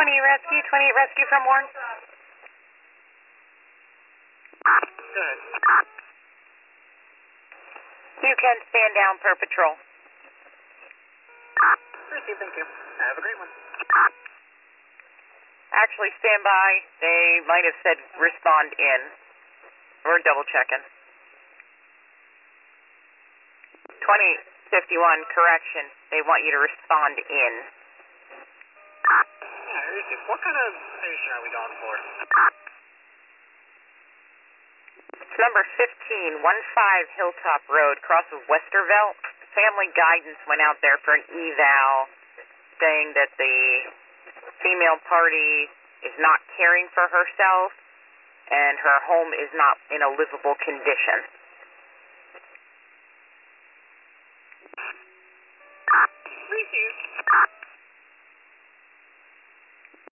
28 rescue from Warren. Good. You can stand down per patrol. Received, thank you. Have a great one. Actually, stand by. They might have said respond in. We're double checking. 2051, correction. They want you to respond in. Yeah, received. What kind of station are we going for? It's number 15, 15 Hilltop Road, cross of Westervelt. Family Guidance went out there for an eval, saying that the female party is not caring for herself and her home is not in a livable condition.